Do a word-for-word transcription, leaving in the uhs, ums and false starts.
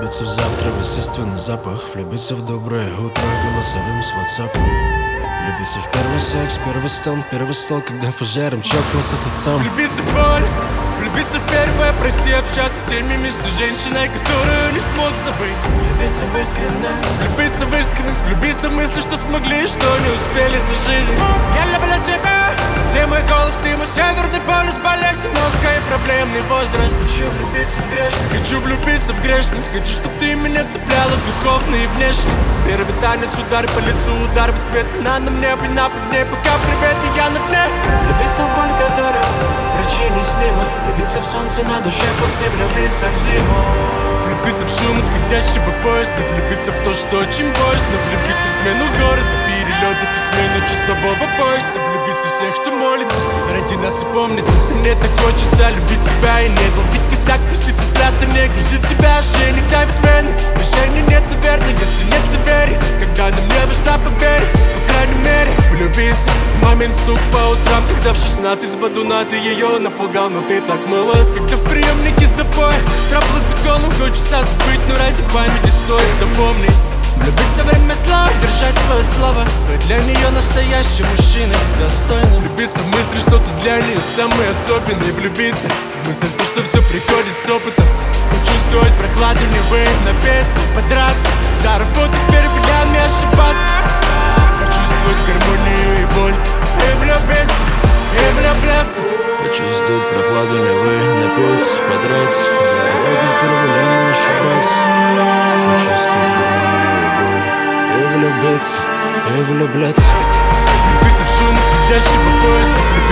Влюбиться в завтра, в естественный запах. Влюбиться в доброе утро голосовым с ватсапа. Влюбиться в первый секс, первый стон, первый стол, когда фужером чокнулся с отцом. Влюбиться в боль, влюбиться в первое, прости, общаться с семьями между женщиной, которую не смог забыть. Влюбиться в искренность, влюбиться в искренность, влюбиться в мысли, что смогли и что не успели за жизнь. Я люблю тебя, ты мой голос, ты мой северный полюс, болезнь мозга и проблемный возраст. Хочу влюбиться в грешность, хочу влюбиться в грешность, хочу, чтоб ты меня цепляла духовно и внешне. Первый танец, удар по лицу, удар в ответ, она на мне, вина под ней, пока привет, и я на дне. Влюбиться в боль, которую врачи не снимут. Влюбиться в солнце на душе, после влюбиться в зиму. Влюбиться в шум отходящего поезда, влюбиться в то, что очень боязно. Влюбиться в смену города, перелетов и смену часового пояса. Влюбиться в тех, кто молится ради нас и помнит. Мне так хочется любить тебя и не долбить косяк, пуститься в пляс и не грузить себя, ошейник давит вены. Решения нет, наверное, если нет доверия, когда на мне важно поверить, по крайней мере влюбиться в момент стук по утрам, когда в шестнадцать с бадуна ты ее напугал, но ты так молод. Когда в приемнике запоя трапла законом, хочется забыть, но ради памяти стоит запомнить. Влюбиться во время слова, держать свое слово, быть для нее настоящий мужчина, достойным. Влюбиться в мысли, что ты для нее самый особенный. Влюбиться в мысль, то, что все приходит с опытом. Почувствовать прохладу Невы, напеться, подраться, заработать первый лян, не ошибаться. Почувствовать гармонию и боль, и влюбиться, и влюбляться. Почувствовать прохладу Невы, напеться, подраться, заработать первый лян, не ошибаться. Почувствовать гармонию и боль, и влюбиться, и влюбляться. Влюбиться в шум отходящего поезда,